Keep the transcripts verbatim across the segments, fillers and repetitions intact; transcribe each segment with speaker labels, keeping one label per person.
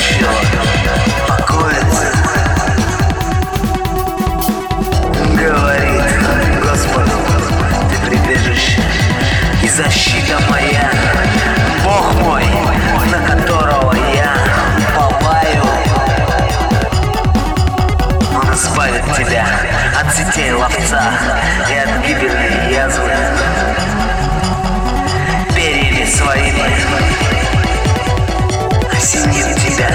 Speaker 1: еще покоится. Говорит Господу, ты прибежище и защита моя, Бог мой, на которого я уповаю. Он избавит тебя от сетей ловца и от гибельной язвы. Перьями своими осенит тебя.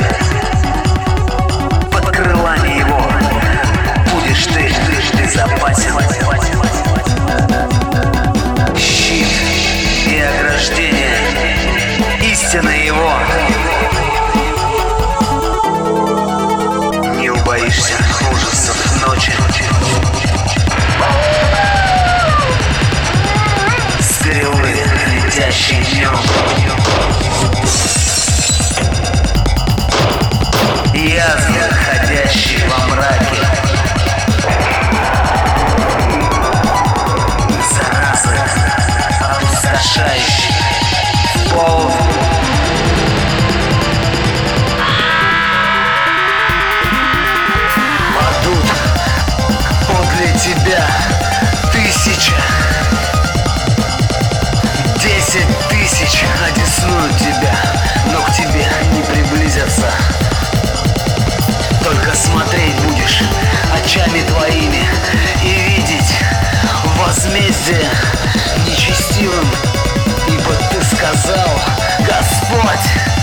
Speaker 1: Под крылами его будешь ты безопасен. Щит и ограждение, истина его. Не убоишься ужасов ночи. Стрелы, летящие днем. Язвы, ходящие во мраке. Заразы, опустошающие пол. Падут подле тебя тысяча, десять тысяч одесную тебя, но к тебе не приблизятся. Только смотреть будешь очами твоими и видеть возмездие нечестивым, ибо ты сказал: Господь,